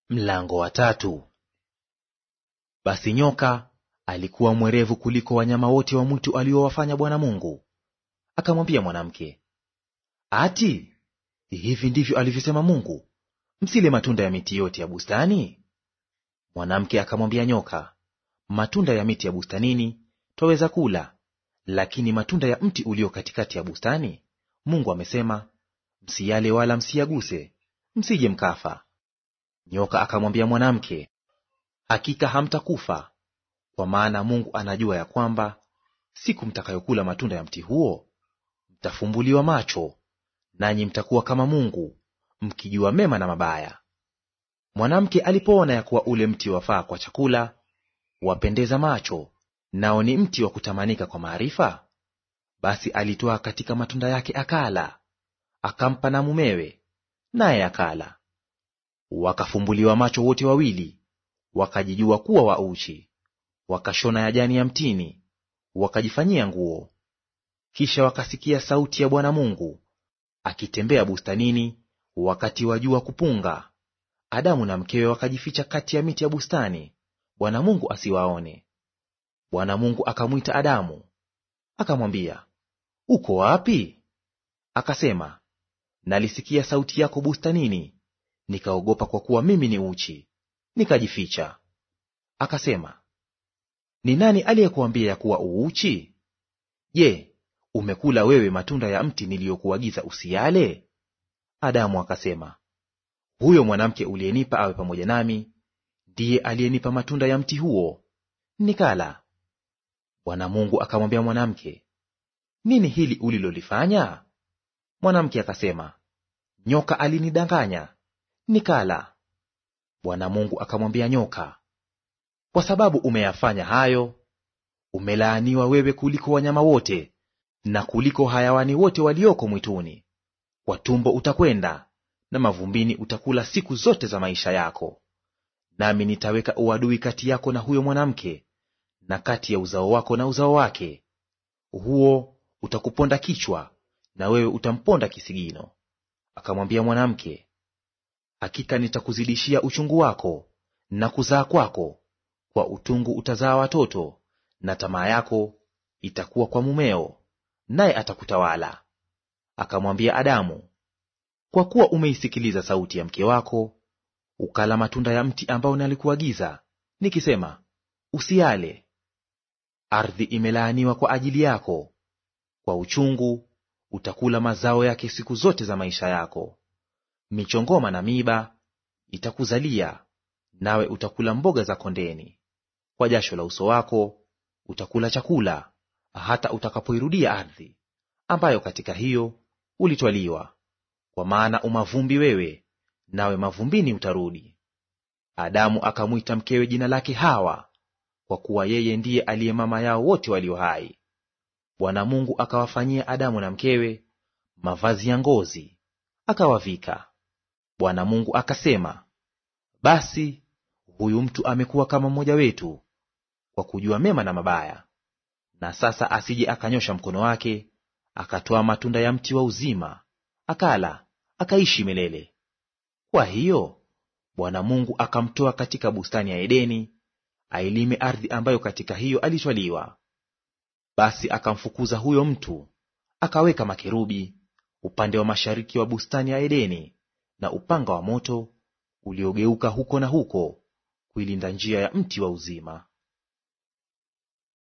Mlango wa tatu. Basi nyoka alikuwa mwerevu kuliko wanyama wote wa mwitu aliowafanya Bwana Mungu. Akamwambia mwanamke, ati hivi ndivyo alivyosema Mungu, msile matunda ya miti yote ya bustani? Mwanamke akamwambia nyoka, matunda ya miti ya bustanini twaweza kula, lakini matunda ya mti ulio katikati ya bustani Mungu amesema, msiyale wala msiyaguse, msije mkafa. Nyoka akamwambia mwanamke, hakika hamtakufa, kwa maana Mungu anajua ya kwamba siku mtakayokula matunda ya mti huo, mtafumbuliwa macho, nanyi mtakuwa kama Mungu, mkijua mema na mabaya. Mwanamke alipoona ya kuwa ule mti wafaa kwa chakula, wapendeza macho, nao ni mti wa kutamanika kwa maarifa, basi alitoa katika matunda yake akala, akampa na mumewe, naye akala. Wakafumbuliwa macho wote wawili, wakajijua kuwa wauchi. Wakashona yajani ya mtini, wakajifanyia nguo. Kisha wakasikia sauti ya Bwana Mungu akitembea bustanini wakati wa jua kupunga. Adamu na mkewe wakajificha kati ya miti ya bustani, Bwana Mungu asiwaone. Bwana Mungu akamwita Adamu, akamwambia, uko wapi? Akasema, nalisikia sauti yako bustanini, nikaogopa kwa kuwa mimi ni uchi, nikajificha. Akasema, ni nani aliyekuambia ya kuwa uuchi? Je, umekula wewe matunda ya mti niliyokuagiza usiyale? Adamu akasema, huyo mwanamke uliyenipa awe pamoja nami ndiye aliyenipa matunda ya mti huo, nikala. Bwana Mungu akamwambia mwanamke, nini hili ulilolifanya? Mwanamke akasema, nyoka alinidanganya, nikala. Bwana Mungu akamwambia nyoka, kwa sababu umeyafanya hayo, umelaaniwa wewe kuliko wanyama wote na kuliko hayawani wote walioko mwituni. Kwa tumbo utakwenda, na mavumbini utakula siku zote za maisha yako. Nami nitaweka uadui kati yako na huyo mwanamke, na kati ya uzao wako na uzao wake. Huo utakuponda kichwa, na wewe utamponda kisigino. Akamwambia mwanamke, hakika nitakuzidishia uchungu wako na kuzaa kwako, kwa utungu utazaa watoto, na tamaa yako itakuwa kwa mumeo, naye atakutawala. Akamwambia Adamu, kwa kuwa umeisikiliza sauti ya mke wako, ukala matunda ya mti ambao nalikuagiza nikisema, usiyale. Ardhi imelaaniwa kwa ajili yako, kwa uchungu utakula mazao yake siku zote za maisha yako. Michongoma na miiba itakuzalia, nawe utakula mboga za kondeni. Kwa jasho la uso wako utakula chakula, hata utakapoirudia ardhi, ambayo katika hiyo ulitwaliwa, kwa maana umavumbi wewe, nawe mavumbini utarudi. Adamu akamwita mkewe jina lake Hawa, kwa kuwa yeye ndiye aliye mama yao wote walio hai. Bwana Mungu akawafanyia Adamu na mkewe mavazi ya ngozi, akawavika. Bwana Mungu akasema, basi huyu mtu amekuwa kama mmoja wetu, kwa kujua mema na mabaya. Na sasa asije akanyosha mkono wake akatoa matunda ya mti wa uzima, akala, akaishi milele. Kwa hiyo Bwana Mungu akamtoa katika bustani ya Edeni, ailime ardhi ambayo katika hiyo alitwaliwa. Basi akamfukuza huyo mtu, akaweka makerubi upande wa mashariki wa bustani ya Edeni, na upanga wa moto uliogeuka huko na huko kuilinda njia ya mti wa uzima.